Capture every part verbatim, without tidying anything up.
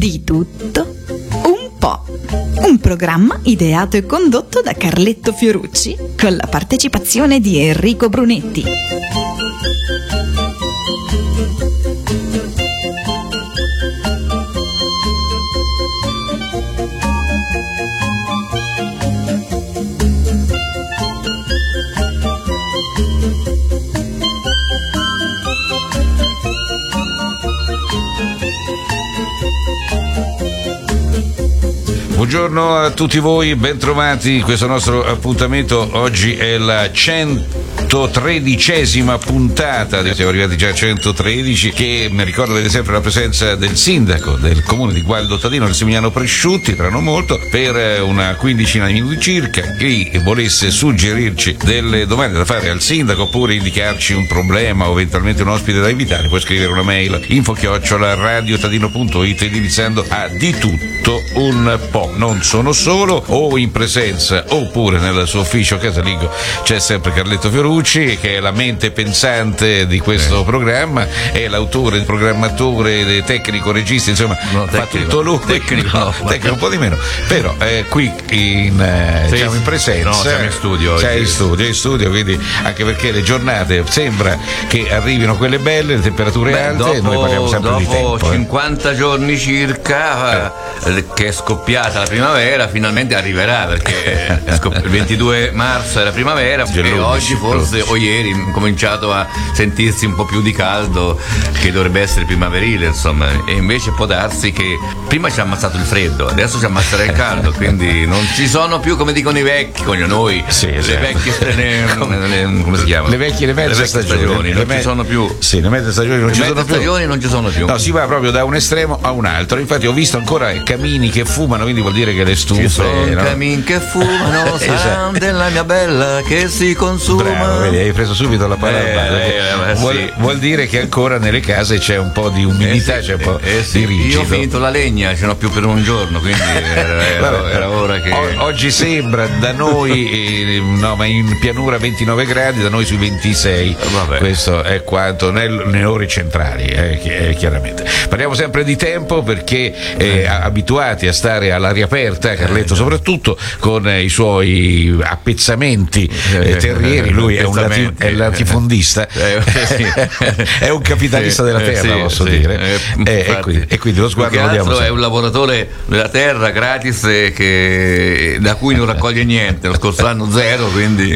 Di tutto un po'. Un programma ideato e condotto da Carletto Fiorucci con la partecipazione di Enrico Brunetti. Buongiorno a tutti voi, bentrovati. Questo nostro appuntamento oggi è la centotredicesima puntata, siamo arrivati già a centotredici, che mi ricordo vede sempre la presenza del sindaco del comune di Gualdo Tadino, Massimiliano Presciutti, tra non molto, per una quindicina di minuti circa. Chi volesse suggerirci delle domande da fare al sindaco oppure indicarci un problema o eventualmente un ospite da invitare, può scrivere una mail info chiocciola radiotadino punto it indirizzando a di tutto un po'. Non sono solo, o in presenza oppure nel suo ufficio casalingo c'è sempre Carletto Fiorucci, che è la mente pensante di questo eh. programma, è l'autore, il programmatore, tecnico, regista, insomma no, fa tecnico, tutto lui, tecnico, no, tecnico un po' di meno, però è qui in, eh, sì, diciamo in presenza, no, siamo in studio, sei in studio, in studio, quindi anche perché le giornate sembra che arrivino quelle belle, le temperature Beh, alte, dopo, noi parliamo sempre dopo di tempo. cinquanta eh. giorni circa eh. che è scoppiata la primavera, finalmente arriverà, perché il ventidue marzo è la primavera e oggi forse o ieri ha cominciato a sentirsi un po' più di caldo, che dovrebbe essere primaverile, insomma, e invece può darsi che prima ci ha ammazzato il freddo, adesso ci ammazserà il caldo, quindi non ci sono più, come dicono i vecchi, con noi sì, le sì. vecchie le, le, come si chiama? Le vecchie le mezze stagioni, stagioni le non me- ci sono più. Sì, le mezze stagioni non le ci mezze sono più. stagioni non ci sono più. No, si va proprio da un estremo a un altro. Infatti ho visto ancora camini che fumano, quindi vuol dire che le stufe, ci sono no? camini che fumano, esatto. Della mia bella che si consuma. Bravo, vedi, hai preso subito la parola. Eh, eh, vuol, sì. vuol dire che ancora nelle case c'è un po' di umidità, eh sì, c'è un po' eh sì. di rigido. Io ho finito la legna, ce n'ho più per un giorno, quindi era, era, era ora che o, oggi sembra da noi eh, no, ma in pianura ventinove gradi, da noi sui ventisei. Vabbè. Questo è quanto nel, nelle ore centrali, eh, eh, chiaramente. Parliamo sempre di tempo perché eh, abituati a stare all'aria aperta, Carletto soprattutto con eh, i suoi appezzamenti eh, terrieri, lui è un lati, è latifondista, eh, sì. è un capitalista della terra, sì, posso sì. dire, eh, eh, e, quindi, e quindi lo sguardo lo diamo è un lavoratore della terra gratis, che, da cui non raccoglie niente, lo scorso anno zero, quindi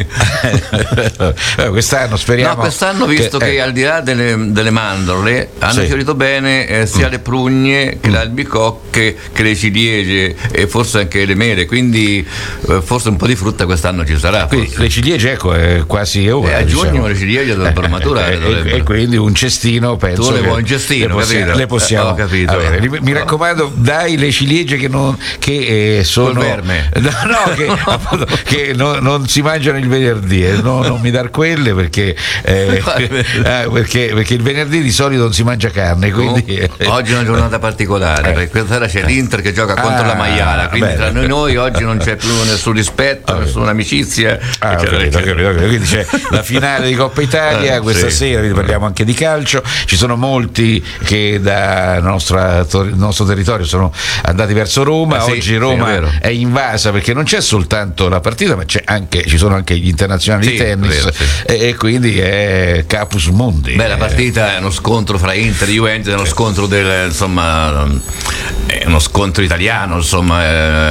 quest'anno speriamo. No, quest'anno visto che, che eh. al di là delle, delle mandorle hanno sì. fiorito bene eh, sia mm. le prugne che mm. le albicocche che le ciliegie e forse anche le mele, quindi eh, forse un po' di frutta quest'anno ci sarà. Quindi le ciliegie, ecco, è quasi ora, eh, a giugno diciamo. Le ciliegie dovrebbero maturare, eh, dovrebbero. E, e quindi un cestino, penso tu le vuoi un che cestino, le possiamo, le possiamo eh, ho capito. avere. Mi raccomando, dai le ciliegie che non che eh, sono verme. no, no, che, appunto, che no, non si mangiano il venerdì, eh. no, non mi dar quelle perché eh, eh, perché perché il venerdì di solito non si mangia carne, quindi eh. oggi è una giornata particolare, eh. perché questa sera c'è l'Inter che gioca contro ah, la Maiala, quindi bene. tra noi, noi oggi non c'è più nessun rispetto, ah, nessuna amicizia, ah, eccetera, capito, eccetera. capito, capito. Quindi c'è la finale di Coppa Italia eh, questa sì. sera, quindi parliamo anche di calcio, ci sono molti che dal nostro territorio sono andati verso Roma, eh sì, oggi Roma sì, è, è invasa perché non c'è soltanto la partita, ma c'è anche, ci sono anche gli internazionali sì, di tennis, vero, sì. e, e quindi è Capus Mundi. Beh, la partita è uno scontro fra Inter e Juventus, è uno scontro del, insomma, è uno scontro italiano, insomma,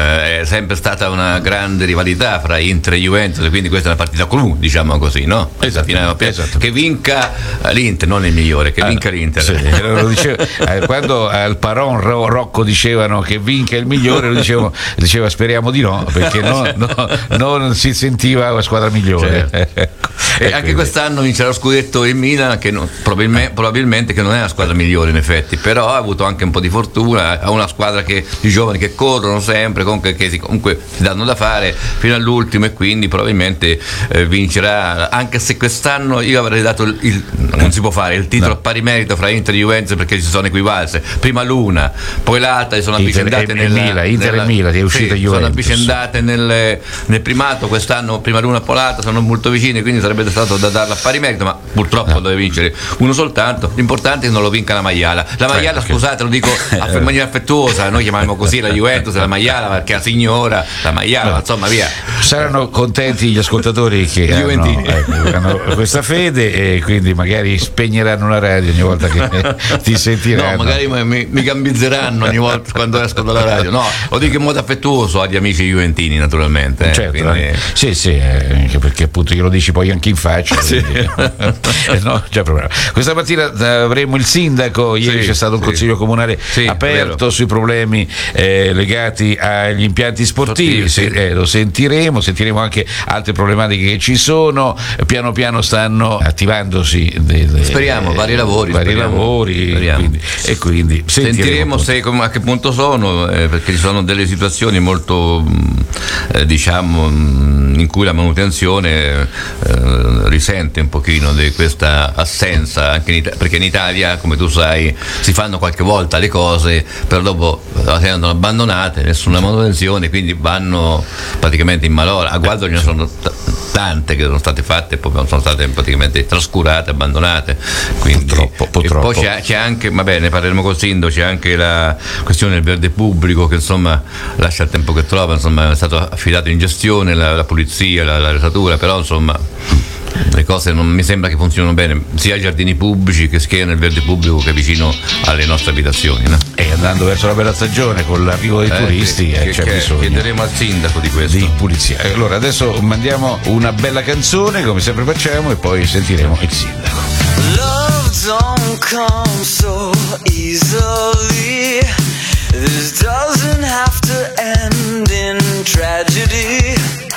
è sempre stata una grande rivalità fra Inter e Juventus, quindi questa è una partita clou, diciamo così, no? Esatto, finale, esatto. Che vinca l'Inter, non il migliore, che ah, vinca l'Inter. Sì, lo dicevo, eh, quando al Paron Rocco dicevano che vinca il migliore, lo dicevo, diceva speriamo di no, perché no, no, non si sentiva la squadra migliore. Certo. E anche quest'anno vincerà lo scudetto il Milan, che non, probabilmente, probabilmente che non è la squadra migliore in effetti, però ha avuto anche un po' di fortuna, ha una squadra che, di giovani che corrono sempre, comunque, che si, comunque si danno da fare fino all'ultimo, e quindi probabilmente eh, vincerà, anche se quest'anno io avrei dato il, il non si può fare il titolo no. a pari merito fra Inter e Juventus, perché si sono equivalse, prima l'una, poi l'altra, sono avvicendate nel Milan, Inter e Milan, è uscita sì, Juventus. Sono avvicendate nel, nel primato, quest'anno prima l'una poi l'altra sono molto vicine, quindi sarebbe sarebbe stato da darla a pari merito, ma purtroppo no. deve vincere uno soltanto. L'importante è che non lo vinca la Maiala. La Maiala, eh, scusate, lo dico in maniera affettuosa, noi chiamiamo così la Juventus la Maiala perché la signora, la Maiala, no. insomma via. Saranno contenti gli ascoltatori che hanno, eh, hanno questa fede e quindi magari spegneranno la radio ogni volta che ti sentiranno. No, magari mi, mi gambizzeranno ogni volta quando esco dalla radio. No, lo dico in modo affettuoso agli amici juventini, naturalmente. Eh, certo, quindi... eh. sì, sì, eh, anche perché appunto glielo dici poi anche in faccia. Sì. eh, no, c'è problema. Questa mattina avremo il sindaco, ieri sì, c'è stato un sì. consiglio comunale sì, aperto sui problemi eh, legati agli impianti sportivi, sì. eh, lo sentiremo, sentiremo anche altre problematiche che ci sono, piano piano stanno attivandosi delle, speriamo, vari lavori, vari speriamo, lavori speriamo. Quindi, e quindi sentiremo, sentiremo se, a che punto sono, eh, perché ci sono delle situazioni molto eh, diciamo in cui la manutenzione eh, risente un pochino di questa assenza, anche in Italia, perché in Italia, come tu sai, si fanno qualche volta le cose, però dopo vengono abbandonate, nessuna manutenzione, quindi vanno praticamente in malora. A Gualdo ce ne sono t- tante che sono state fatte e poi sono state praticamente trascurate, abbandonate. Quindi, purtroppo, purtroppo. E poi c'è, c'è anche, va bene, parleremo col sindaco, c'è anche la questione del verde pubblico che insomma lascia il tempo che trova, insomma è stato affidato in gestione la, la pulizia, la, la resatura, però insomma le cose non mi sembra che funzionino bene sia ai giardini pubblici che sia nel verde pubblico che è vicino alle nostre abitazioni, no? E andando verso la bella stagione con l'arrivo dei eh, turisti che, eh, c'è che bisogno chiederemo al sindaco di questo, di pulizia. Allora adesso mandiamo una bella canzone come sempre facciamo e poi sentiremo il sindaco. Love don't come so easily. This doesn't have to end in tragedy.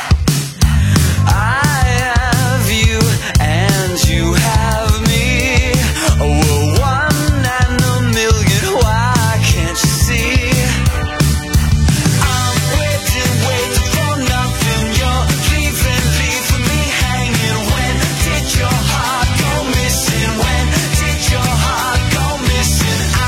I have you and you have me. Oh, we're one and a million, why can't you see? I'm waiting, waiting for nothing. You're leaving, leaving me hanging. When did your heart go missing? When did your heart go missing?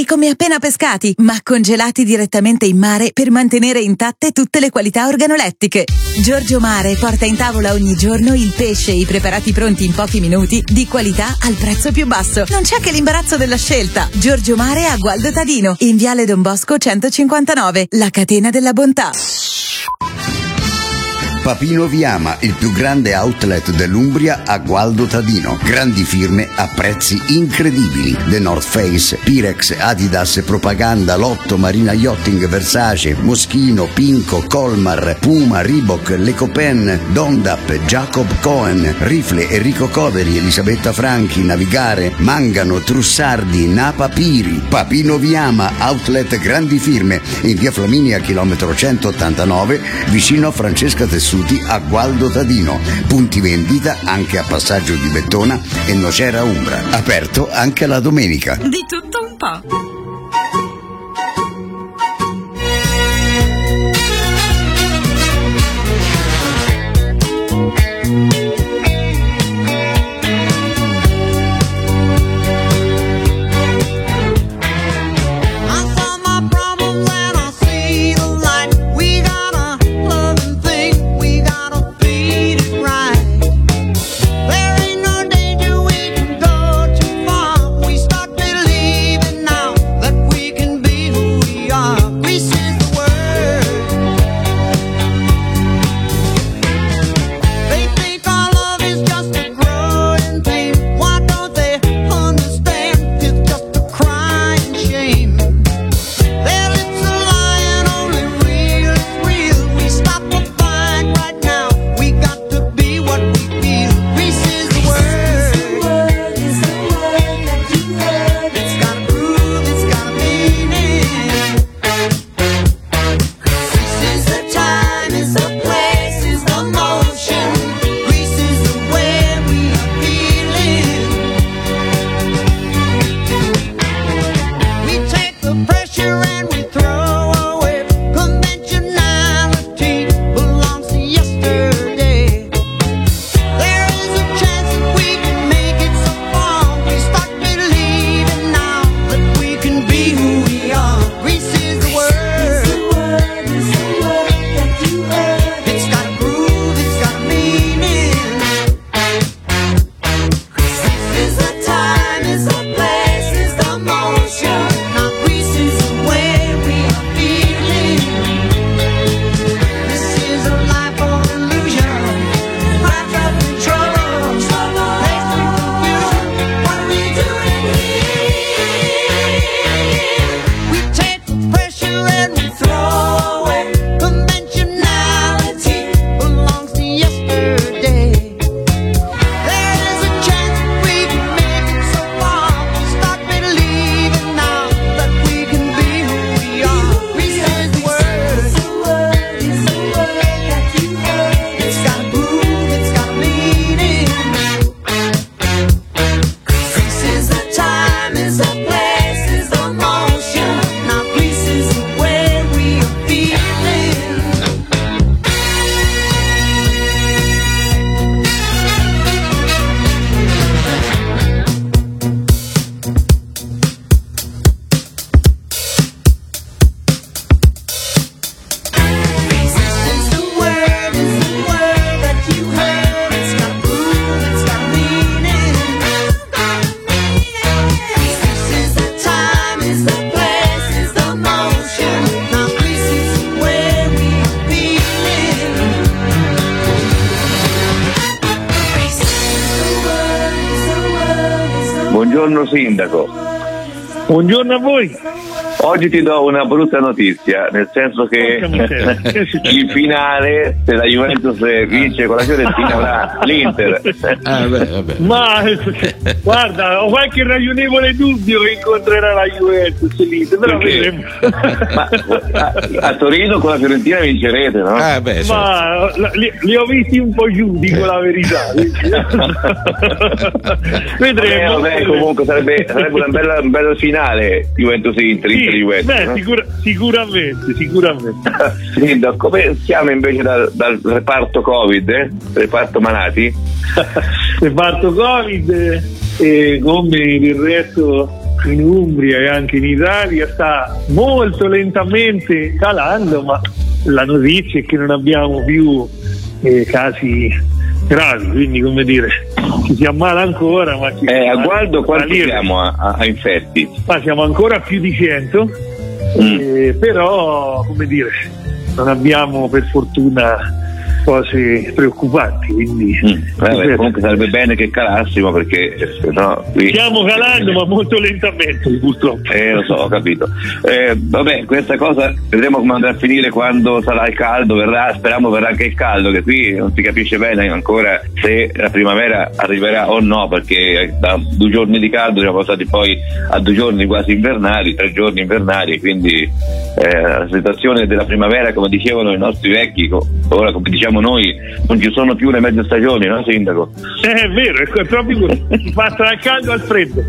freschi come appena pescati, ma congelati direttamente in mare per mantenere intatte tutte le qualità organolettiche. Giorgio Mare porta in tavola ogni giorno il pesce e i preparati pronti in pochi minuti, di qualità al prezzo più basso. Non c'è che l'imbarazzo della scelta. Giorgio Mare a Gualdo Tadino, in Viale Don Bosco centocinquantanove, la catena della bontà. Papino Viama, il più grande outlet dell'Umbria a Gualdo Tadino. Grandi firme a prezzi incredibili. The North Face, Pirex, Adidas, Propaganda, Lotto, Marina Yachting, Versace, Moschino, Pinco, Colmar, Puma, Reebok, Le Copain, Dondap, Jacob Cohen, Rifle, Enrico Coveri, Elisabetta Franchi, Navigare, Mangano, Trussardi, Napa Piri. Papino Viama, outlet grandi firme in via Flaminia, chilometro centottantanove, vicino a Francesca Tessuti a Gualdo Tadino. Punti vendita anche a Passaggio di Bettona e Nocera Umbra. Aperto anche la domenica. Di tutto un po'. Buongiorno sindaco. Buongiorno a voi. Oggi ti do una brutta notizia, nel senso che in finale, se la Juventus vince con la Fiorentina, avrà l'Inter. Ah, beh, vabbè. Ma guarda, ho qualche ragionevole dubbio che incontrerà la Juventus l'Inter, però vedremo. Ma a, a Torino con la Fiorentina vincerete, no? Ah, beh, certo. Ma li, li ho visti un po' giù, dico la verità. Vedremo. Vabbè, vabbè, comunque sarebbe, sarebbe una bella, un bello finale Juventus-Inter. Sì, Juventus, beh, no? sicura, sicuramente, sicuramente. Sindaco, come siamo invece dal, dal reparto Covid, eh? reparto malati? Reparto Covid e come del resto in Umbria e anche in Italia sta molto lentamente calando, ma la notizia è che non abbiamo più eh, casi gravi, quindi come dire, ci si ammala ancora, ma ci eh, a Gualdo quanti siamo a, a, a infetti? Ma siamo ancora a più di cento, mm. eh, però come dire, non abbiamo per fortuna cose preoccupanti, quindi mm. Vabbè, comunque sarebbe bene che calassimo, perché no, qui... stiamo calando ma molto lentamente purtroppo. Eh lo so, ho capito. Eh, vabbè, questa cosa vedremo come andrà a finire quando sarà il caldo, verrà, speriamo verrà anche il caldo, che qui non si capisce bene ancora se la primavera arriverà o no, perché da due giorni di caldo siamo passati poi a due giorni quasi invernali, tre giorni invernali, quindi eh, la situazione della primavera, come dicevano i nostri vecchi, ora come diciamo noi, non ci sono più le mezze stagioni, no sindaco? Eh, è vero, è proprio così, si passa dal caldo al freddo.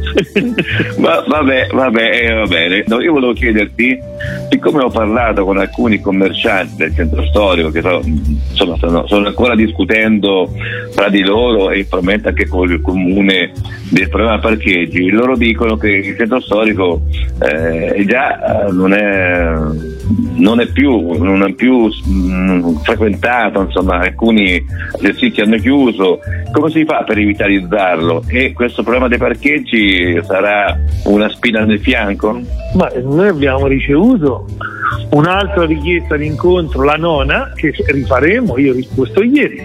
Va, vabbè, vabbè, eh, va bene. No, io volevo chiederti, siccome ho parlato con alcuni commercianti del centro storico che sono, insomma, sono, sono ancora discutendo tra di loro e probabilmente anche con il comune del problema parcheggi, loro dicono che il centro storico eh, già eh, non è non è più non è più mh, frequentato, insomma alcuni esercizi hanno chiuso. Come si fa per rivitalizzarlo? E questo problema dei parcheggi sarà una spina nel fianco? Ma noi abbiamo ricevuto un'altra richiesta di incontro, la nona, che rifaremo, io ho risposto ieri,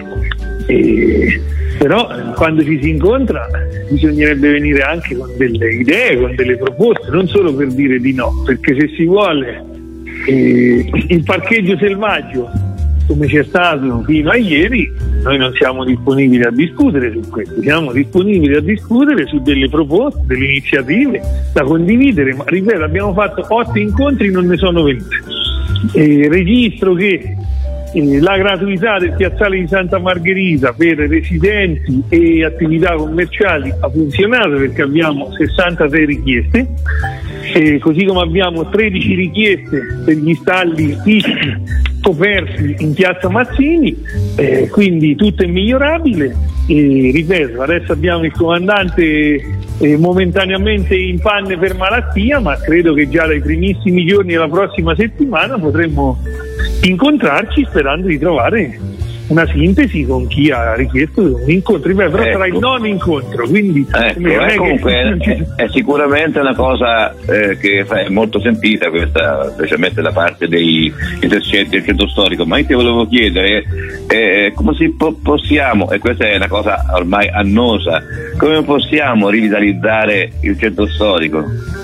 e, però quando ci si incontra bisognerebbe venire anche con delle idee, con delle proposte, non solo per dire di no, perché se si vuole eh, il parcheggio selvaggio come c'è stato fino a ieri, noi non siamo disponibili a discutere su questo, siamo disponibili a discutere su delle proposte, delle iniziative da condividere, ma ripeto, abbiamo fatto otto incontri, non ne sono venuti. Eh, registro che eh, la gratuità del piazzale di Santa Margherita per residenti e attività commerciali ha funzionato, perché abbiamo sessantasei richieste, eh, così come abbiamo tredici richieste per gli stalli fissi coperti in piazza Mazzini, eh, quindi tutto è migliorabile. E, ripeto, adesso abbiamo il comandante eh, momentaneamente in panne per malattia, ma credo che già dai primissimi giorni della prossima settimana potremmo incontrarci, sperando di trovare una sintesi con chi ha richiesto un incontro. Beh, però ecco, sarà il nono incontro, quindi ecco, è comunque è, è sicuramente una cosa eh, che è molto sentita questa, specialmente da parte dei esercenti del centro storico. Ma io ti volevo chiedere eh, come si po- possiamo, e questa è una cosa ormai annosa, come possiamo rivitalizzare il centro storico?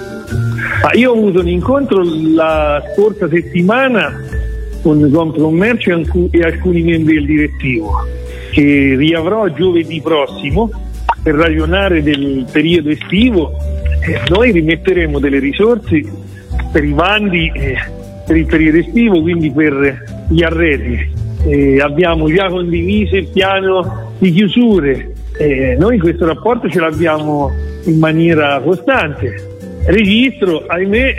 Ah, io ho avuto un incontro la scorsa settimana con Confcommercio e alcuni membri del direttivo, che riavrò giovedì prossimo per ragionare del periodo estivo. Eh, noi rimetteremo delle risorse per i bandi eh, per il periodo estivo, quindi per gli arredi. Eh, abbiamo già condiviso il piano di chiusure, eh, noi questo rapporto ce l'abbiamo in maniera costante. Registro, ahimè,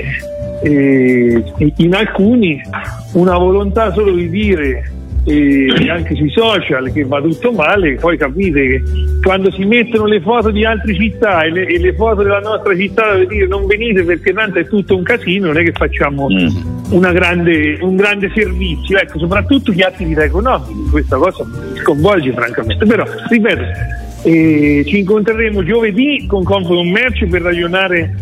eh, in alcuni una volontà solo di dire eh, anche sui social che va tutto male. Poi capite che quando si mettono le foto di altre città e le, e le foto della nostra città, dove dire non venite perché tanto è tutto un casino, non è che facciamo mm. una grande, un grande servizio, ecco, soprattutto di attività economiche. Questa cosa mi sconvolge francamente, però ripeto, eh, ci incontreremo giovedì con Confcommercio per ragionare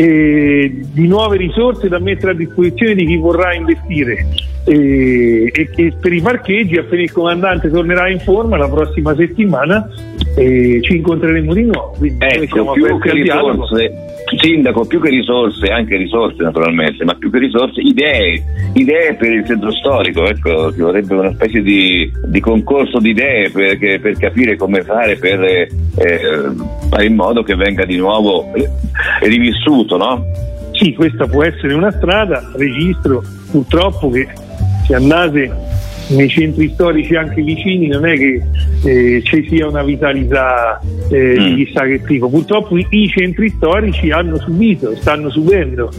eh, di nuove risorse da mettere a disposizione di chi vorrà investire, eh, e, e per i parcheggi, appena il comandante tornerà in forma la prossima settimana, eh, ci incontreremo di nuovo. Quindi ecco, più che risorse, sindaco, più che risorse, anche risorse naturalmente, ma più che risorse, idee, idee per il centro storico. Ecco, ci vorrebbe una specie di, di concorso di idee per, per capire come fare per eh, fare in modo che venga di nuovo eh, rivissuto, no? Sì, questa può essere una strada. Registro purtroppo che se andate nei centri storici anche vicini non è che eh, ci sia una vitalità eh, mm. di chissà che tipo. Purtroppo i, i centri storici hanno subito, stanno subendo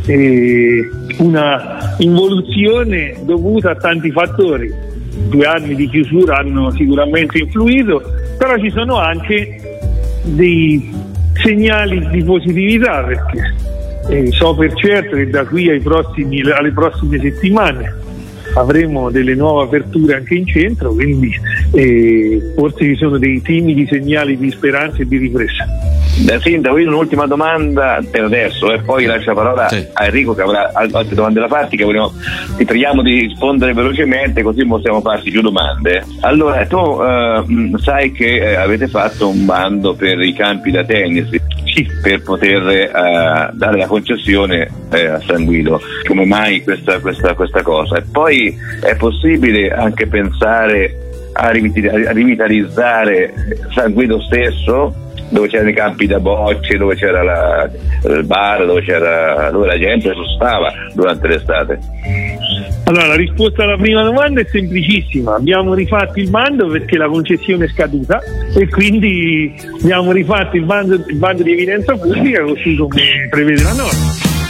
eh, una involuzione dovuta a tanti fattori. Due anni di chiusura hanno sicuramente influito, però ci sono anche dei segnali di positività, perché eh, so per certo che da qui ai prossimi, alle prossime settimane avremo delle nuove aperture anche in centro, quindi eh, forse ci sono dei timidi segnali di speranza e di ripresa. Da Sindaco, io un'ultima domanda per adesso e poi lascio la parola sì. a Enrico che avrà altre domande da farti, che vogliamo, ti preghiamo di rispondere velocemente così possiamo farti più domande. Allora, tu eh, sai che eh, avete fatto un bando per i campi da tennis sì. per poter eh, dare la concessione eh, a San Guido. Come mai questa, questa, questa cosa? E poi è possibile anche pensare a rivitalizzare San Guido stesso, dove c'erano i campi da bocce, dove c'era la, il bar, dove c'era dove la gente sostava durante l'estate? Allora, la risposta alla prima domanda è semplicissima. Abbiamo rifatto il bando perché la concessione è scaduta e quindi abbiamo rifatto il bando, il bando di evidenza pubblica così come prevede la norma.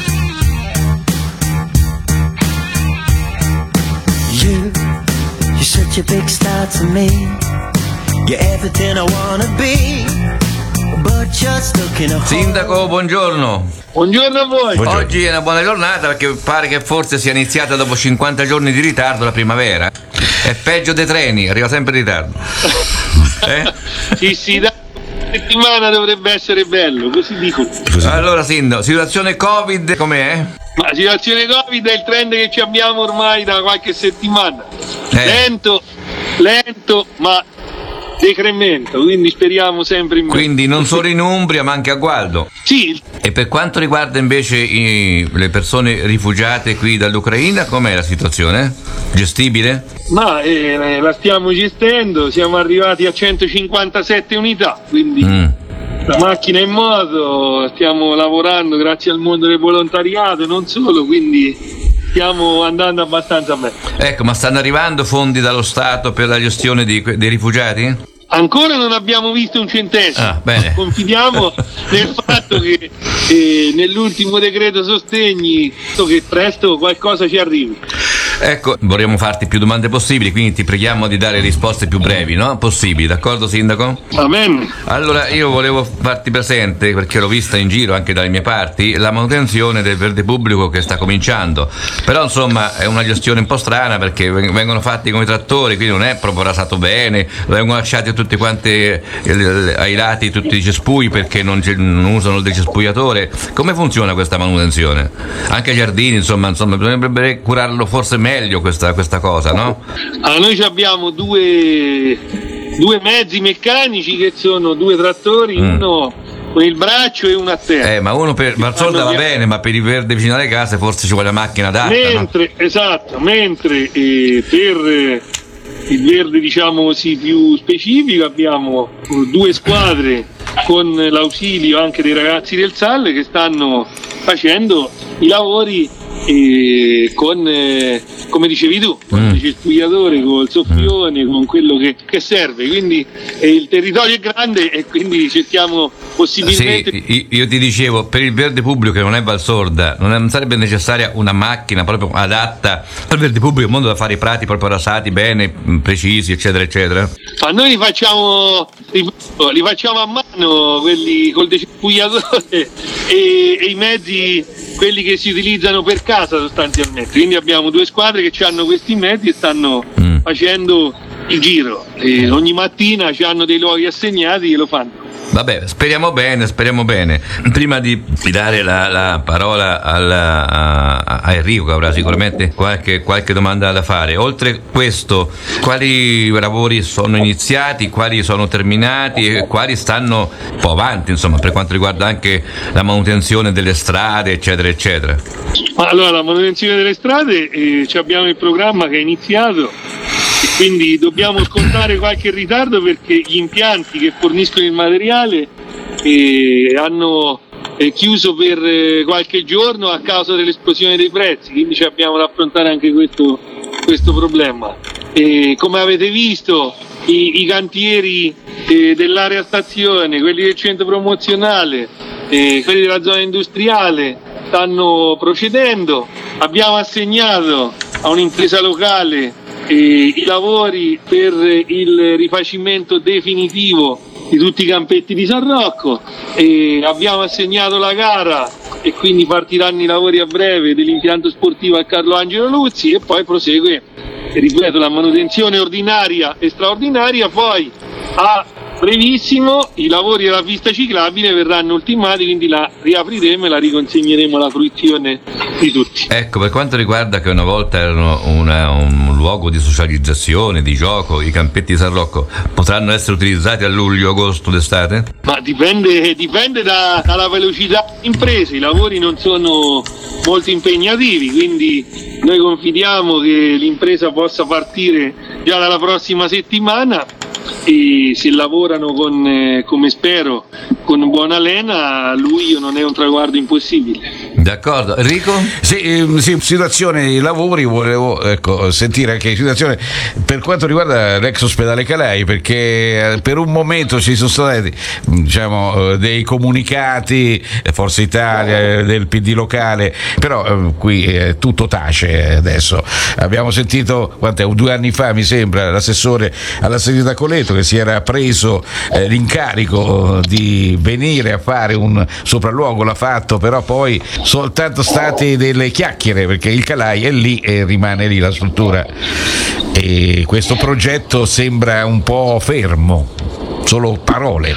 You, you're such a big star to me. You're everything I wanna be. Sindaco, buongiorno. Buongiorno a voi. Buongiorno. Oggi è una buona giornata perché pare che forse sia iniziata dopo cinquanta giorni di ritardo la primavera. È peggio dei treni, arriva sempre in ritardo. Eh? Sì, sì, da settimana dovrebbe essere bello, così dico. Allora, Sindaco, situazione Covid com'è? Ma la situazione Covid è il trend che ci abbiamo ormai da qualche settimana. Eh. Lento, lento, ma decremento, quindi speriamo sempre in Quindi non solo in Umbria ma anche a Gualdo. Sì. E per quanto riguarda invece i, le persone rifugiate qui dall'Ucraina, com'è la situazione? Gestibile? Ma eh, la stiamo gestendo, siamo arrivati a centocinquantasette unità, quindi mm. la macchina è in moto, stiamo lavorando grazie al mondo del volontariato, non solo, quindi stiamo andando abbastanza bene. Ecco, ma stanno arrivando fondi dallo Stato per la gestione di, dei rifugiati? Ancora non abbiamo visto un centesimo. Ah, bene. Confidiamo nel fatto che eh, nell'ultimo decreto sostegni che presto qualcosa ci arrivi. Ecco, vorremmo farti più domande possibili, quindi ti preghiamo di dare risposte più brevi, no? Possibili, d'accordo, Sindaco? Amen. Allora, io volevo farti presente, perché l'ho vista in giro anche dalle mie parti, la manutenzione del verde pubblico che sta cominciando. Però, insomma, è una gestione un po' strana perché vengono fatti come trattori, quindi non è proprio rasato bene, vengono lasciati tutti quanti ai lati tutti i cespui perché non, non usano il decespugliatore. Come funziona questa manutenzione? Anche i giardini, insomma, insomma, dovrebbe curarlo forse meglio questa, questa cosa, no? Allora, noi abbiamo due, due mezzi meccanici che sono due trattori, mm. uno con il braccio e uno a terra. Eh, ma uno per Valsorda va via... bene, ma per il verde vicino alle case forse ci vuole la macchina adatta, mentre, no? Esatto, mentre eh, per il verde, diciamo così, più specifico abbiamo due squadre con l'ausilio anche dei ragazzi del S A L che stanno facendo i lavori e con eh, come dicevi tu, con mm. il cespugliatore, con il soffione, mm. con quello che, che serve, quindi eh, il territorio è grande e quindi cerchiamo possibilmente. Sì, io ti dicevo, per il verde pubblico che non è Valsorda, non, è, non sarebbe necessaria una macchina proprio adatta al verde pubblico, in modo da fare i prati proprio rasati bene, precisi, eccetera eccetera? Ma noi li facciamo li facciamo a mano, quelli col decespugliatore e, e i mezzi, quelli che si utilizzano per casa sostanzialmente, quindi abbiamo due squadre che hanno questi mezzi e stanno mm. facendo il giro e ogni mattina hanno dei luoghi assegnati e lo fanno. Vabbè, speriamo bene, speriamo bene. Prima di dare la, la parola alla, a, a Enrico, che avrà sicuramente qualche, qualche domanda da fare, oltre questo, quali lavori sono iniziati, quali sono terminati e quali stanno un po' avanti, insomma, per quanto riguarda anche la manutenzione delle strade, eccetera, eccetera? Allora, la manutenzione delle strade, eh, abbiamo il programma che è iniziato. Quindi dobbiamo scontare qualche ritardo perché gli impianti che forniscono il materiale eh, hanno eh, chiuso per eh, qualche giorno a causa dell'esplosione dei prezzi, quindi abbiamo da affrontare anche questo, questo problema. E come avete visto, i, i cantieri eh, dell'area stazione, quelli del centro promozionale, eh, quelli della zona industriale stanno procedendo. Abbiamo assegnato a un'impresa locale Eh, i lavori per il rifacimento definitivo di tutti i campetti di San Rocco, e abbiamo assegnato la gara e quindi partiranno i lavori a breve dell'impianto sportivo a Carlo Angelo Luzzi, e poi prosegue, ripeto, la manutenzione ordinaria e straordinaria. Poi a brevissimo i lavori della pista ciclabile verranno ultimati, quindi la riapriremo e la riconsegneremo alla fruizione di tutti. Ecco, per quanto riguarda che una volta erano una, un luogo di socializzazione, di gioco, i campetti di San Rocco potranno essere utilizzati a luglio, agosto, d'estate? Ma dipende, dipende da, dalla velocità delle imprese, i lavori non sono molto impegnativi, quindi noi confidiamo che l'impresa possa partire già dalla prossima settimana, e se lavorano con, eh, come spero, con buona lena, a luglio non è un traguardo impossibile. D'accordo. Enrico? Sì, eh, sì, situazione dei lavori, volevo ecco, sentire anche situazione per quanto riguarda l'ex ospedale Calai, perché eh, per un momento ci sono stati diciamo eh, dei comunicati, eh, Forza Italia, eh, del P D locale, però eh, qui eh, tutto tace adesso. Abbiamo sentito, quant'è, due anni fa mi sembra, l'assessore alla sanità Coletto che si era preso eh, l'incarico di venire a fare un sopralluogo, l'ha fatto, però poi soltanto state delle chiacchiere, perché il Calai è lì e rimane lì la struttura, e questo progetto sembra un po' fermo, solo parole.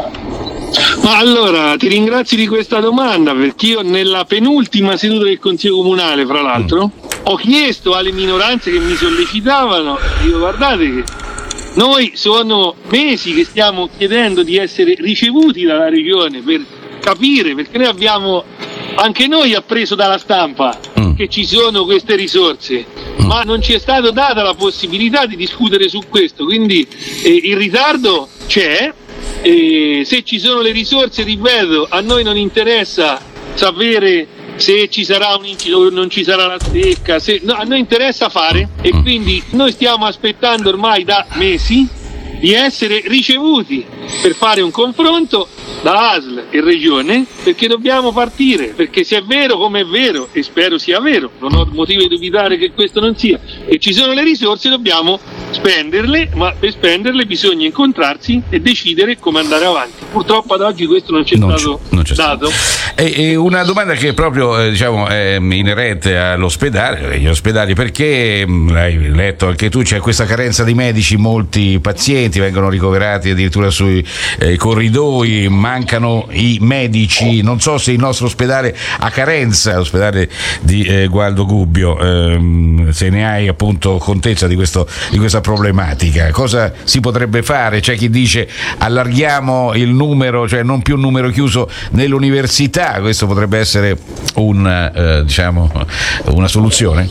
Ma allora ti ringrazio di questa domanda, perché io nella penultima seduta del Consiglio Comunale, fra l'altro, mm. ho chiesto alle minoranze che mi sollecitavano, dico guardate che noi sono mesi che stiamo chiedendo di essere ricevuti dalla Regione per capire, perché noi abbiamo, anche noi appreso dalla stampa mm. che ci sono queste risorse, mm. ma non ci è stata data la possibilità di discutere su questo, quindi eh, il ritardo c'è, eh, se ci sono le risorse, ripeto, a noi non interessa sapere se ci sarà un inciso o non ci sarà la stecca, se, no, a noi interessa fare, e quindi noi stiamo aspettando ormai da mesi di essere ricevuti per fare un confronto da A S L e Regione, perché dobbiamo partire, perché se è vero come è vero, e spero sia vero, non ho motivo di dubitare che questo non sia, e ci sono le risorse, dobbiamo spenderle, ma per spenderle bisogna incontrarsi e decidere come andare avanti. Purtroppo ad oggi questo non ci è non stato c'è, non c'è dato. E, e una domanda che proprio eh, diciamo è inerente all'ospedale, agli ospedali, perché mh, l'hai letto anche tu, c'è questa carenza di medici, molti pazienti vengono ricoverati addirittura sui eh, corridoi, mancano i medici, non so se il nostro ospedale ha carenza, l'ospedale di eh, Gualdo Gubbio, ehm, se ne hai appunto contezza di, questo, di questa problematica, cosa si potrebbe fare? C'è chi dice allarghiamo il numero, cioè non più un numero chiuso nell'università, questo potrebbe essere un, eh, diciamo, una soluzione?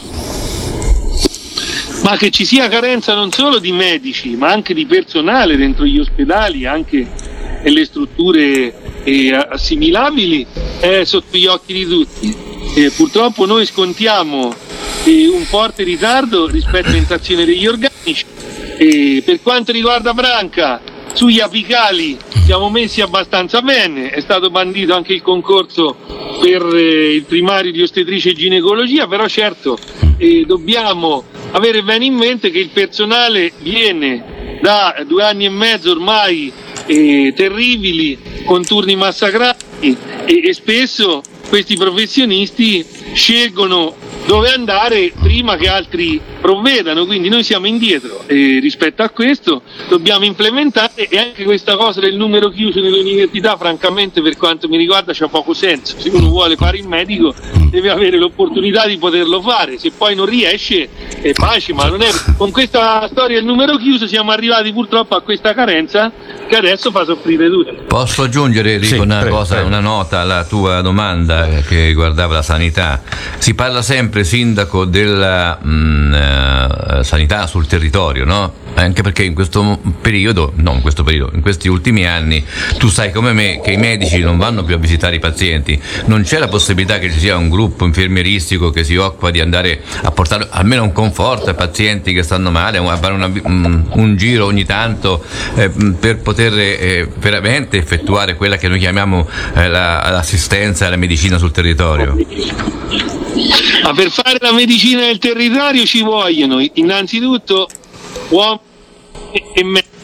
Ma che ci sia carenza non solo di medici, ma anche di personale dentro gli ospedali, anche nelle strutture eh, assimilabili, è sotto gli occhi di tutti. Eh, purtroppo noi scontiamo eh, un forte ritardo rispetto all'entrazione degli organici. Eh, per quanto riguarda Branca, sugli apicali siamo messi abbastanza bene, è stato bandito anche il concorso per eh, il primario di ostetricia e ginecologia, però certo eh, dobbiamo avere bene in mente che il personale viene da due anni e mezzo ormai eh, terribili, con turni massacrati, e, e spesso questi professionisti scelgono dove andare prima che altri provvedano, quindi noi siamo indietro e rispetto a questo dobbiamo implementare, e anche questa cosa del numero chiuso nelle università francamente per quanto mi riguarda c'ha poco senso. Se uno vuole fare il medico deve avere l'opportunità di poterlo fare, se poi non riesce è pace, ma non è, con questa storia del numero chiuso siamo arrivati purtroppo a questa carenza che adesso fa soffrire tutti. Posso aggiungere, Enrico, sì, una prego, cosa, prego. una nota alla tua domanda che riguardava la sanità. Si parla sempre, sindaco, della mh, uh, sanità sul territorio, no? Anche perché in questo periodo, no in questo periodo, in questi ultimi anni, tu sai come me che i medici non vanno più a visitare i pazienti, non c'è la possibilità che ci sia un gruppo infermieristico che si occupa di andare a portare almeno un conforto ai pazienti che stanno male, a fare una, un, un giro ogni tanto eh, per poter eh, veramente effettuare quella che noi chiamiamo eh, la, l'assistenza e la medicina sul territorio. Ma per fare la medicina del territorio ci vogliono innanzitutto uomini e medici.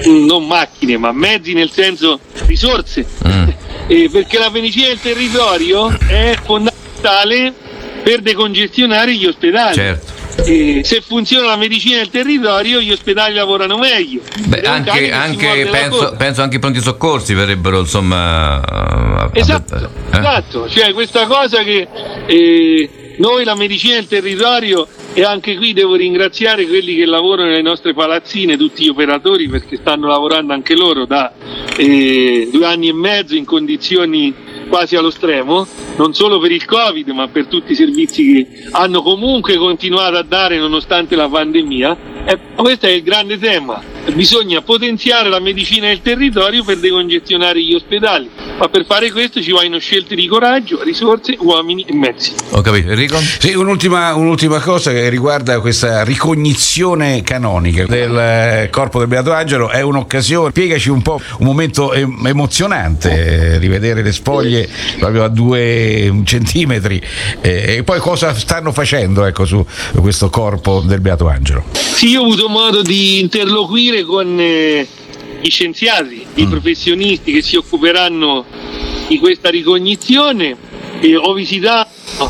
non macchine, ma mezzi nel senso risorse, mm. eh, perché la medicina del territorio è fondamentale per decongestionare gli ospedali. Certo. E se funziona la medicina del territorio, gli ospedali lavorano meglio. Beh, anche, anche penso, penso anche i pronti soccorsi verrebbero, insomma. Esatto, eh? esatto. Cioè questa cosa che eh, noi la medicina del territorio, e anche qui devo ringraziare quelli che lavorano nelle nostre palazzine, tutti gli operatori, perché stanno lavorando anche loro da eh, due anni e mezzo in condizioni quasi allo stremo, non solo per il Covid ma per tutti i servizi che hanno comunque continuato a dare nonostante la pandemia. E questo è il grande tema, bisogna potenziare la medicina del territorio per decongestionare gli ospedali, ma per fare questo ci vogliono scelte di coraggio, risorse, uomini e mezzi. Ho capito. Enrico? Sì, un'ultima, un'ultima cosa che riguarda questa ricognizione canonica del corpo del Beato Angelo. È un'occasione, spiegaci un po', un momento em- emozionante, eh, rivedere le spoglie proprio a due centimetri, eh, e poi cosa stanno facendo, ecco, su questo corpo del Beato Angelo. Sì, io ho avuto modo di interloquire con eh, gli scienziati, i mm. professionisti che si occuperanno di questa ricognizione, e ho visitato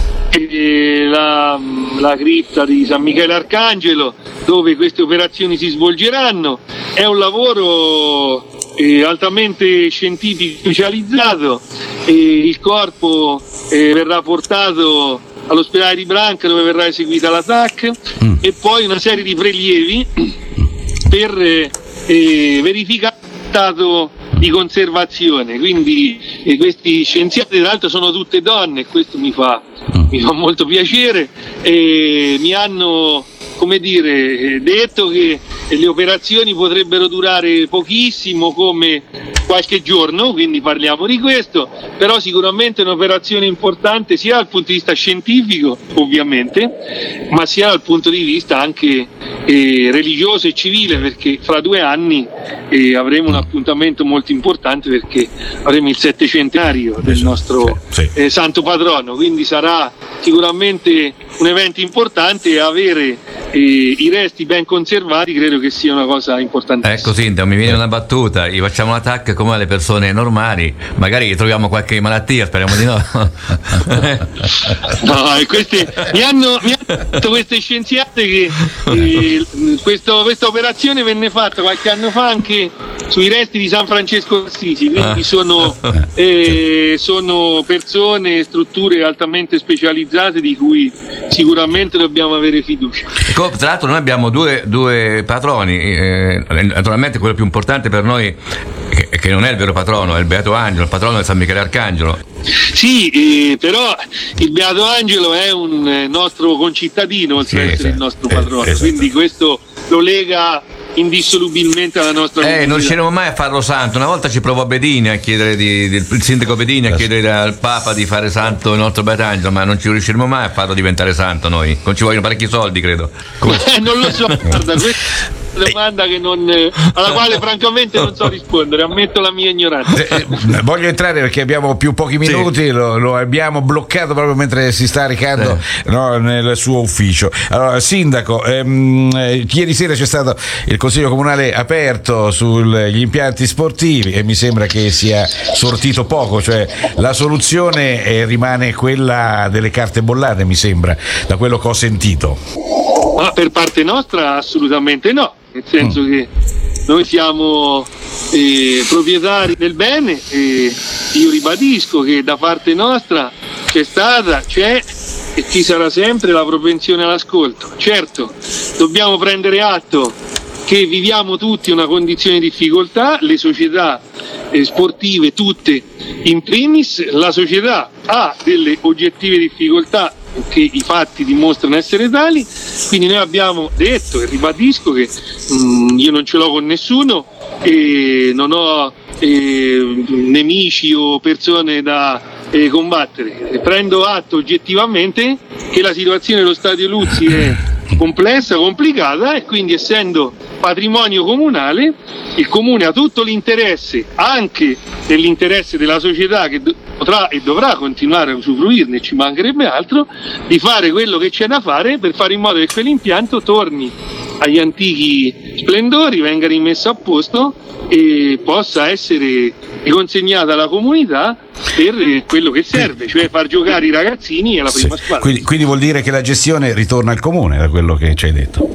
eh, la, la cripta di San Michele Arcangelo dove queste operazioni si svolgeranno. È un lavoro eh, altamente scientifico specializzato, e il corpo eh, verrà portato all'ospedale di Branca dove verrà eseguita la T A C, mm. e poi una serie di prelievi per eh, eh, verificare lo stato di conservazione. Quindi eh, questi scienziati tra l'altro sono tutte donne, e questo mi fa, mm. mi fa molto piacere, e mi hanno, come dire, detto che le operazioni potrebbero durare pochissimo, come qualche giorno, quindi parliamo di questo, però sicuramente è un'operazione importante sia dal punto di vista scientifico, ovviamente, ma sia dal punto di vista anche eh, religioso e civile, perché fra due anni eh, avremo un appuntamento molto importante, perché avremo il settecentenario del nostro eh, santo patrono, quindi sarà sicuramente un evento importante, e avere eh, i resti ben conservati credo che sia una cosa importantissima. Ecco, Sindaco, mi viene una battuta, gli facciamo un attacco come alle persone normali, magari troviamo qualche malattia, speriamo di no. No, e queste, mi hanno, mi hanno detto queste scienziate che eh, questo, questa operazione venne fatta qualche anno fa anche sui resti di San Francesco d'Assisi, quindi sono, eh, sono persone, strutture altamente specializzate di cui sicuramente dobbiamo avere fiducia. Tra l'altro noi abbiamo due, due patroni, eh, naturalmente quello più importante per noi, che, che non è il vero patrono, è il Beato Angelo, il patrono è San Michele Arcangelo. Sì, eh, però il Beato Angelo è un eh, nostro concittadino, oltre ad sì, essere esatto. il nostro patrono, esatto. quindi questo lo lega indissolubilmente alla nostra eh, comunità. Non riusciremo mai a farlo santo. Una volta ci provò Bedini a chiedere di, di, il sindaco Bedini a chiedere al Papa di fare santo il nostro Beato Angelo, ma non ci riusciremo mai a farlo diventare santo noi. Non ci vogliono parecchi soldi, credo. Eh, non lo so, guarda, questa è una domanda che non, alla quale francamente non so rispondere, ammetto la mia ignoranza. Eh, voglio entrare perché abbiamo più pochi minuti, sì. lo, lo abbiamo bloccato proprio mentre si sta recando eh. no, nel suo ufficio. Allora, Sindaco, ehm, ieri sera c'è stato il Consiglio Comunale aperto sugli impianti sportivi e mi sembra che sia sortito poco, cioè la soluzione eh, rimane quella delle carte bollate, mi sembra, da quello che ho sentito. Ma per parte nostra assolutamente no, nel senso mm. che noi siamo eh, proprietari del bene, e io ribadisco che da parte nostra c'è stata, c'è e ci sarà sempre la propensione all'ascolto. Certo, dobbiamo prendere atto che viviamo tutti una condizione di difficoltà, le società eh, sportive tutte in primis, la società ha delle oggettive difficoltà che i fatti dimostrano essere tali, quindi noi abbiamo detto e ribadisco che mh, io non ce l'ho con nessuno e non ho eh, nemici o persone da eh, combattere. Prendo atto oggettivamente che la situazione dello Stadio Luzzi è complessa, complicata, e quindi essendo patrimonio comunale il comune ha tutto l'interesse, anche nell'interesse della società che potrà e dovrà continuare a usufruirne, ci mancherebbe altro, di fare quello che c'è da fare per fare in modo che quell'impianto torni agli antichi splendori, venga rimesso a posto e possa essere riconsegnata alla comunità per quello che serve, cioè far giocare i ragazzini alla prima sì. squadra. Quindi, quindi vuol dire che la gestione ritorna al comune, da quello che ci hai detto.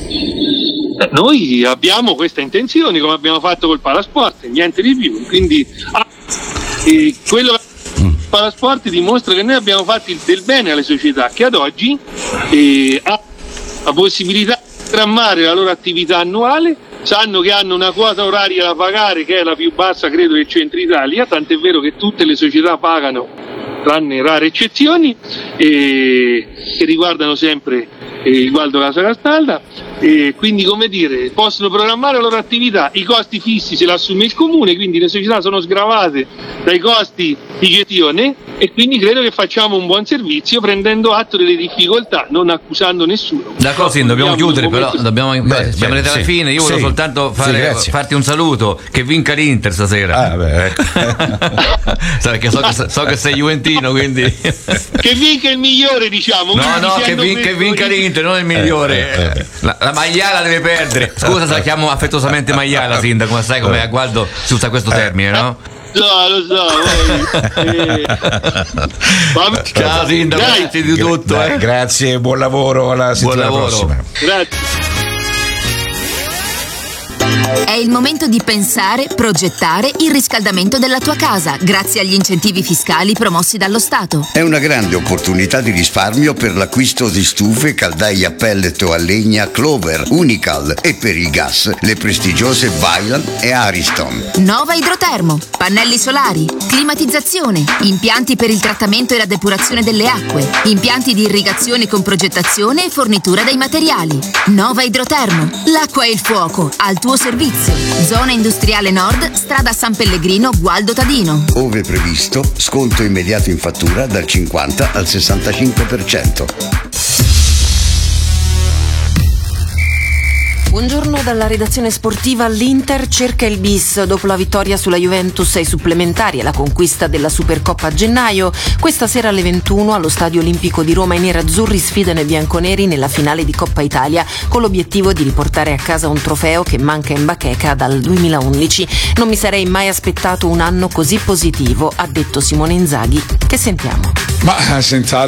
Noi abbiamo questa intenzione, come abbiamo fatto col Palasport, niente di più. Quindi ah, eh, quello che il Palasport dimostra che noi abbiamo fatto il, del bene alle società che ad oggi eh, ha la possibilità di programmare la loro attività annuale, sanno che hanno una quota oraria da pagare che è la più bassa credo del centro Italia, tant'è vero che tutte le società pagano tranne rare eccezioni eh, che riguardano sempre eh, il Gualdo Casa Castalda. E quindi, come dire, possono programmare la loro attività, i costi fissi se li assume il comune, quindi le società sono sgravate dai costi di gestione e quindi credo che facciamo un buon servizio prendendo atto delle difficoltà, non accusando nessuno. D'accordo, sì, dobbiamo chiudere, però dobbiamo beh, siamo arrivati alla sì, fine. Io sì, volevo soltanto fare, sì, farti un saluto, che vinca l'Inter stasera. Ah, beh. Sai, perché so che, so che sei juventino, quindi che vinca il migliore, diciamo. no no che, vin, che vinca l'Inter, non il migliore. Eh, eh, eh. La, la maiala deve perdere. Scusa se la chiamo affettuosamente maiala, sindaco, ma sai come a Gualdo si usa questo termine, no? No, lo so. Eh. Ciao sindaco, grazie di tutto. Dai, eh. Grazie, buon lavoro, alla settimana Buon lavoro. prossima. Grazie. È il momento di pensare, progettare il riscaldamento della tua casa grazie agli incentivi fiscali promossi dallo Stato. È una grande opportunità di risparmio per l'acquisto di stufe, caldaie a pellet o a legna Clover, Unical e per il gas le prestigiose Vaillant e Ariston. Nova Idrotermo, pannelli solari, climatizzazione, impianti per il trattamento e la depurazione delle acque, impianti di irrigazione con progettazione e fornitura dei materiali. Nova Idrotermo, l'acqua e il fuoco al tuo servizio. Zona industriale nord, strada San Pellegrino, Gualdo Tadino. Ove previsto, sconto immediato in fattura dal cinquanta al sessantacinque per cento. Buongiorno dalla redazione sportiva. L'Inter cerca il bis dopo la vittoria sulla Juventus ai supplementari e la conquista della Supercoppa a gennaio. Questa sera alle ventuno allo Stadio Olimpico di Roma i nerazzurri sfidano i bianconeri nella finale di Coppa Italia con l'obiettivo di riportare a casa un trofeo che manca in bacheca dal duemilaundici. Non mi sarei mai aspettato un anno così positivo, ha detto Simone Inzaghi. Che sentiamo? Ma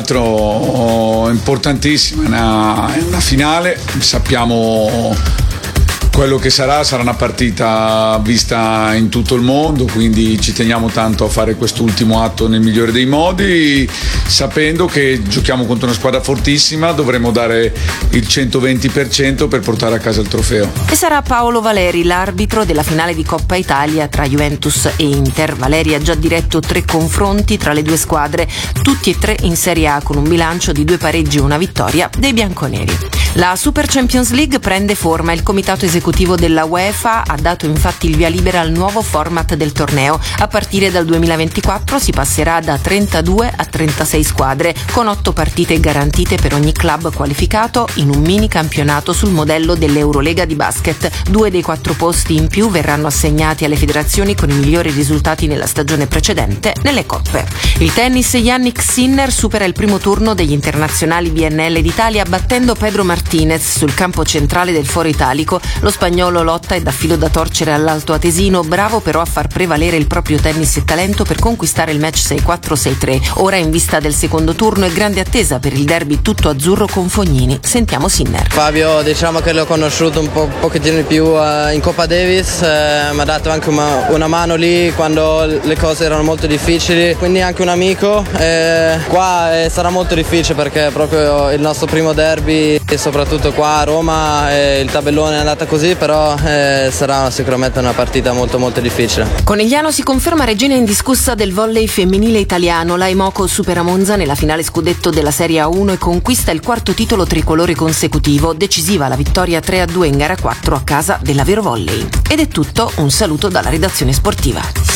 senz'altro importantissima, è una, è una finale, sappiamo quello che sarà, sarà una partita vista in tutto il mondo, quindi ci teniamo tanto a fare quest'ultimo atto nel migliore dei modi, sapendo che giochiamo contro una squadra fortissima, dovremo dare il centoventi per cento per portare a casa il trofeo. E sarà Paolo Valeri l'arbitro della finale di Coppa Italia tra Juventus e Inter. Valeri ha già diretto tre confronti tra le due squadre, tutti e tre in Serie A con un bilancio di due pareggi e una vittoria dei bianconeri. La Super Champions League prende forma. Il comitato esecutivo della UEFA ha dato infatti il via libera al nuovo format del torneo. A partire dal duemilaventiquattro si passerà da trentadue a trentasei squadre, con otto partite garantite per ogni club qualificato in un mini campionato sul modello dell'Eurolega di basket. Due dei quattro posti in più verranno assegnati alle federazioni con i migliori risultati nella stagione precedente nelle coppe. Il tennis, Yannick Sinner supera il primo turno degli internazionali B N L d'Italia battendo Pedro Martinez sul campo centrale del Foro Italico. Lo spagnolo lotta e dà filo da torcere all'alto atesino, bravo però a far prevalere il proprio tennis e talento per conquistare il match sei quattro sei tre. Ora in vista del secondo turno e grande attesa per il derby tutto azzurro con Fognini. Sentiamo Sinner. Fabio, diciamo che l'ho conosciuto un po' pochettino di più uh, in Coppa Davis, eh, mi ha dato anche una, una mano lì quando le cose erano molto difficili, quindi anche un amico. Eh, qua eh, sarà molto difficile perché è proprio il nostro primo derby e soprattutto qua a Roma eh, il tabellone è andata così, però eh, sarà sicuramente una partita molto molto difficile. Conegliano si conferma regina indiscussa del volley femminile italiano. La Emoco supera Monza nella finale scudetto della Serie A uno e conquista il quarto titolo tricolore consecutivo. Decisiva la vittoria tre a due in gara quattro a casa della Vero Volley. Ed è tutto, un saluto dalla redazione sportiva.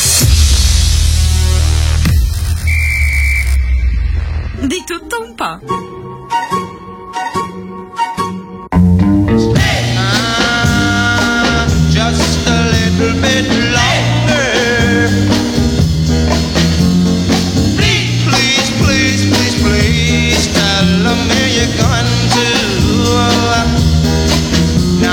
Di tutto un po'. Just a little bit longer. Please, please, please, please, please tell me you're going to.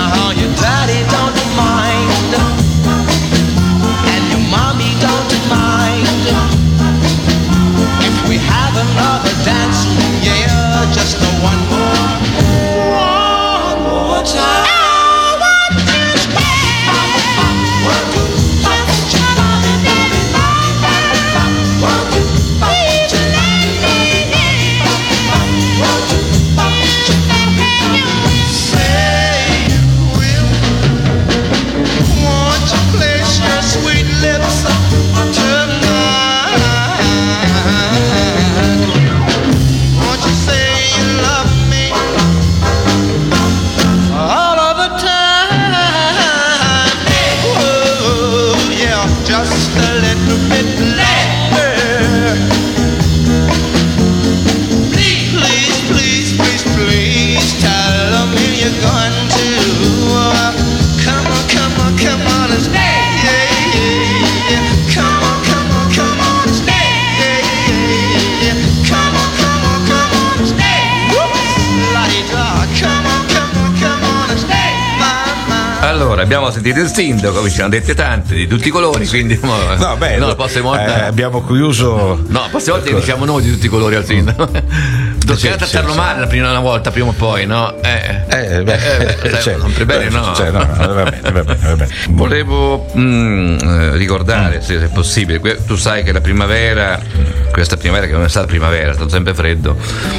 Allora, abbiamo sentito il sindaco, ci hanno dette tante di tutti i colori, quindi mo, No, beh, no, no, la prossima volta eh, abbiamo chiuso. No, la prossima volta diciamo noi di tutti i colori al sindaco. Toccherà Sì, trattarlo sì, male la prima una volta, prima o poi, no? Eh, Eh, beh, eh, beh, cioè, sempre bene, no? cioè, no, no, va bene, va bene, va bene. Volevo mm, eh, ricordare, se è possibile, que- tu sai che la primavera, questa primavera che non è stata primavera, è stato sempre freddo,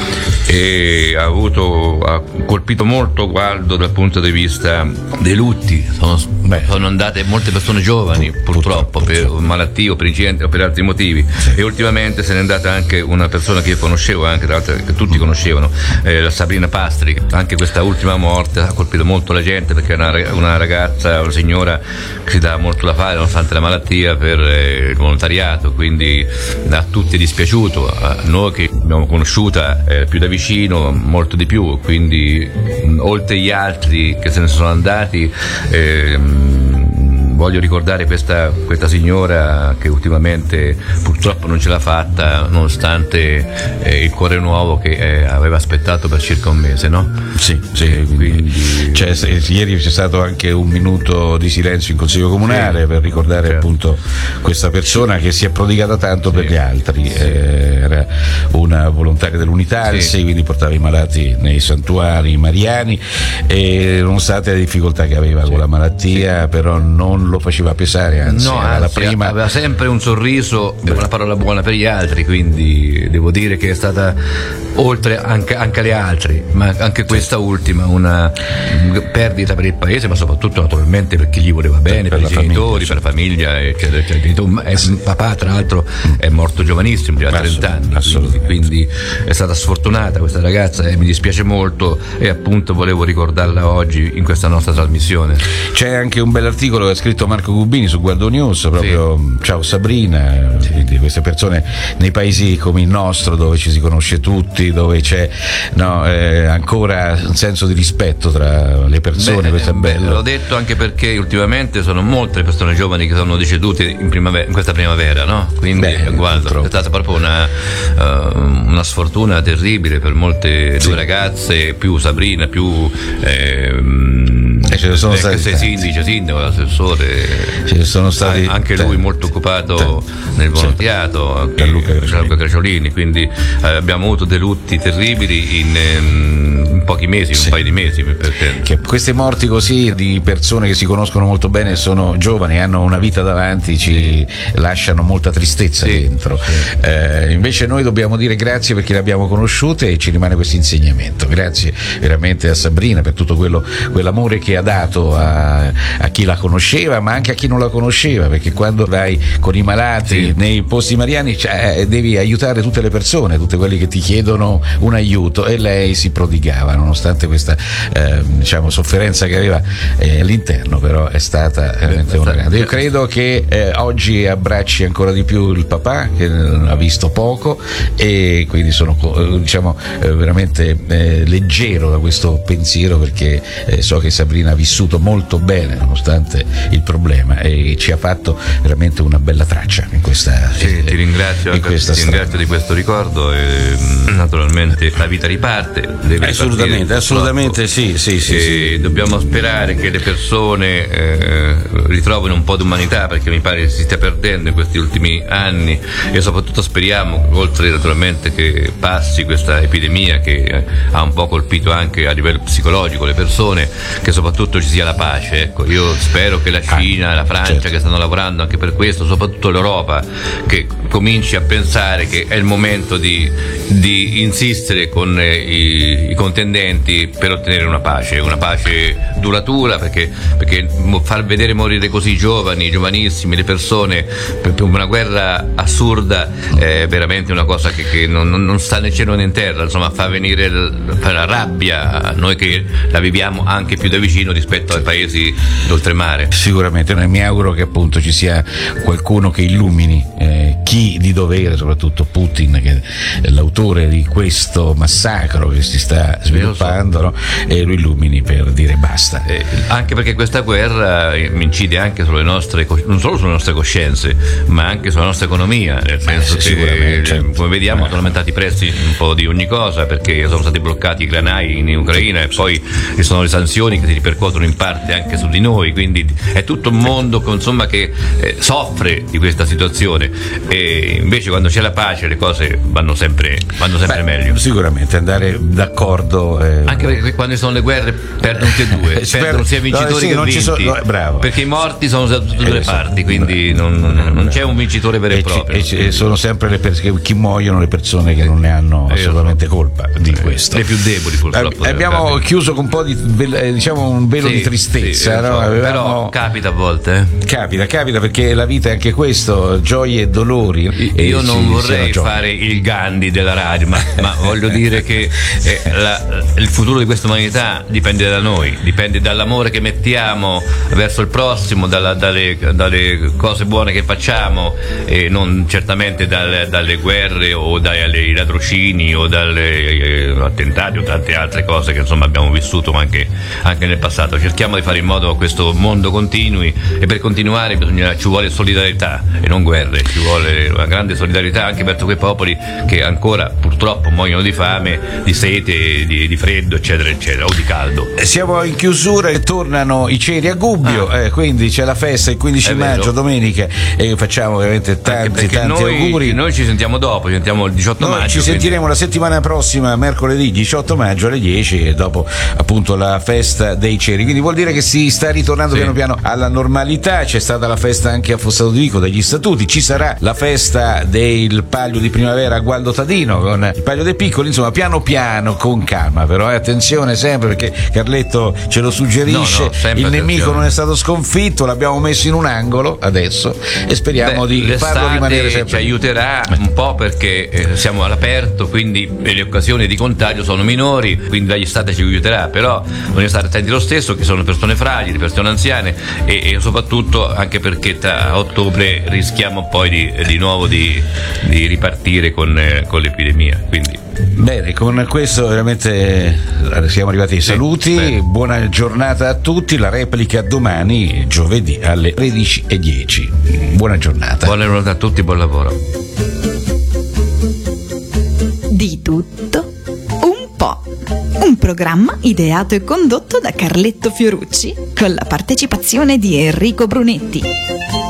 e ha avuto, ha colpito molto Gualdo dal punto di vista dei lutti. Sono, Beh. sono andate molte persone giovani, purtroppo, per malattie o per incidenti o per altri motivi, e ultimamente se n'è andata anche una persona che io conoscevo, anche tra l'altro che tutti conoscevano, eh, la Sabrina Pastri. Anche questa ultima morte ha colpito molto la gente, perché è una, una ragazza, una signora che si dà molto da fare nonostante la malattia per eh, il volontariato, quindi a tutti è dispiaciuto, a noi che abbiamo conosciuta eh, più da vicino molto di più, quindi mh, oltre gli altri che se ne sono andati, ehm, voglio ricordare questa, questa signora che ultimamente purtroppo non ce l'ha fatta, nonostante eh, il cuore nuovo che eh, aveva aspettato per circa un mese, no? Sì, sì, quindi, cioè, se, ieri c'è stato anche un minuto di silenzio in Consiglio Comunale, sì, per ricordare certo. appunto questa persona che si è prodigata tanto sì. per gli altri. Sì. Eh, era una volontaria dell'Unitalsi, sì. quindi portava i malati nei santuari mariani, e nonostante le difficoltà che aveva sì. con la malattia, sì. però non lo faceva pesare, anzi, no, era anzi, la prima. Aveva sempre un sorriso e una parola buona per gli altri, quindi devo dire che è stata, oltre anche, anche alle altre, ma anche questa ultima, una perdita per il paese, ma soprattutto naturalmente per chi gli voleva bene, per, per i genitori, famiglia, per la famiglia, eccetera, eccetera. È, papà tra l'altro è morto giovanissimo, già a trenta anni, quindi, quindi è stata sfortunata questa ragazza e mi dispiace molto, e appunto volevo ricordarla oggi in questa nostra trasmissione. C'è anche un bell'articolo che ha scritto Marco Gubini su Gualdo News, proprio sì. ciao Sabrina, sì. di queste persone nei paesi come il nostro, dove ci si conosce tutti, dove c'è no, eh, ancora un senso di rispetto tra le persone. Beh, questo è bello. L'ho detto anche perché ultimamente sono molte le persone giovani che sono decedute in, primavera, in questa primavera, no? Quindi Beh, guarda, è stata proprio una, uh, una sfortuna terribile per molte sì. due ragazze, più Sabrina, più ehm, eh, ce ne sono stati sindaco, sindaco, l'assessore. Ce ne sono stati anche lui molto occupato t- nel volontariato, sì. Luca Graciolini, quindi eh, abbiamo avuto dei lutti terribili in, ehm, in pochi mesi, in sì. un paio di mesi. Perché... Che queste morti così di persone che si conoscono molto bene, sono giovani, hanno una vita davanti, ci sì. lasciano molta tristezza sì. dentro. Sì. Eh, invece noi dobbiamo dire grazie perché le abbiamo conosciute e ci rimane questo insegnamento. Grazie veramente a Sabrina per tutto quello, quell'amore che ha dato a, a chi la conosceva, ma anche a chi non la conosceva, perché quando vai con i malati sì. nei posti mariani, cioè, devi aiutare tutte le persone, tutti quelli che ti chiedono un aiuto, e lei si prodigava nonostante questa eh, diciamo sofferenza che aveva eh, all'interno, però è stata veramente una grande. Io credo che eh, oggi abbracci ancora di più il papà, che ha visto poco, e quindi sono diciamo eh, veramente eh, leggero da questo pensiero, perché eh, so che Sabrina ha vissuto molto bene nonostante il problema, e ci ha fatto veramente una bella traccia in questa sì, eh, ti ringrazio, in questa ti ringrazio di questo ricordo, e naturalmente la vita riparte, deve assolutamente, assolutamente sì, sì, sì, sì. Dobbiamo sperare che le persone eh, ritrovino un po' di umanità, perché mi pare si stia perdendo in questi ultimi anni, e soprattutto speriamo, oltre naturalmente che passi questa epidemia che eh, ha un po' colpito anche a livello psicologico le persone, che soprattutto ci sia la pace. Ecco, io spero che la Cina, la Francia, certo. che stanno lavorando anche per questo, soprattutto l'Europa, che cominci a pensare che è il momento di, di insistere con eh, i, i contendenti per ottenere una pace, una pace duratura, perché, perché far vedere morire così giovani, giovanissimi, le persone per, per una guerra assurda è veramente una cosa che, che non, non sta né cielo né in terra, insomma fa venire la rabbia a noi che la viviamo anche più da vicino rispetto ai paesi d'oltremare. Sicuramente, mi auguro che appunto ci sia qualcuno che illumini eh, chi chi di dovere, soprattutto Putin, che è l'autore di questo massacro che si sta sviluppando, no? E lo illumini per dire basta. Eh, anche perché questa guerra incide anche sulle nostre, non solo sulle nostre coscienze, ma anche sulla nostra economia, nel senso sì, che certo. come vediamo sono aumentati i prezzi un po' di ogni cosa, perché sono stati bloccati i granai in Ucraina e poi ci sono le sanzioni che si ripercuotono in parte anche su di noi, quindi è tutto un mondo insomma che eh, soffre di questa situazione, e invece quando c'è la pace le cose vanno sempre, vanno sempre Beh, meglio. Sicuramente andare d'accordo, eh, anche perché quando ci sono le guerre perdono tutti e due, perdono sia vincitori no, sì, che non vinti, ci sono, no, bravo. perché i morti sono da tutte e Eh, due le parti, quindi non, non, non c'è un vincitore vero e, e, proprio. ci, e sono sempre le persone, chi muoiono le persone che non ne hanno assolutamente colpa di questo. Le più deboli purtroppo. Eh, abbiamo chiuso con un po' di eh, diciamo un velo Sì, di tristezza, sì, no? so, Avevamo... però capita a volte. Eh. Capita, capita perché la vita è anche questo, gioie e dolori. E Io non ci vorrei siano fare il Gandhi della radio, ma, ma voglio dire che eh, la, il futuro di questa umanità dipende da noi, dipende dall'amore che mettiamo verso il prossimo, dalla, dalle, dalle cose buone che facciamo, e non certamente dalle, dalle guerre o dai ladrocini o dagli eh, attentati o tante altre cose che insomma abbiamo vissuto anche, anche nel passato. Cerchiamo di fare in modo che questo mondo continui, e per continuare bisogna, ci vuole solidarietà e non guerre, ci vuole una grande solidarietà anche verso quei popoli che ancora purtroppo muoiono di fame, di sete, di, di freddo eccetera eccetera, o di caldo. Siamo in chiusura e tornano i ceri a Gubbio, ah. eh, quindi c'è la festa il quindici maggio, domenica, e facciamo veramente tanti tanti noi, auguri. Noi ci sentiamo dopo, ci sentiamo il diciotto noi maggio. Ci quindi... sentiremo la settimana prossima, mercoledì diciotto maggio alle dieci, e dopo appunto la festa dei ceri, quindi vuol dire che si sta ritornando sì. piano piano alla normalità. C'è stata la festa anche a Fossato di Vico degli Statuti, ci sarà la festa del Palio di Primavera a Gualdo Tadino con il Palio dei Piccoli, insomma piano piano, con calma però, eh, attenzione sempre, perché Carletto ce lo suggerisce, no, no, il nemico attenzione. non è stato sconfitto, l'abbiamo messo in un angolo adesso e speriamo Beh, di farlo rimanere sempre. Ci aiuterà un po' perché eh, siamo all'aperto, quindi le occasioni di contagio sono minori, quindi l'estate ci aiuterà, però bisogna stare attenti lo stesso, che sono persone fragili, persone anziane, e, e soprattutto anche perché a ottobre rischiamo poi di, di nuovo di, di ripartire con, eh, con l'epidemia, quindi bene, con questo veramente siamo arrivati ai saluti. Sì, buona giornata a tutti, la replica domani giovedì alle tredici e dieci. Buona giornata. Buona giornata a tutti, buon lavoro. Di tutto un po'. Un programma ideato e condotto da Carletto Fiorucci con la partecipazione di Enrico Brunetti.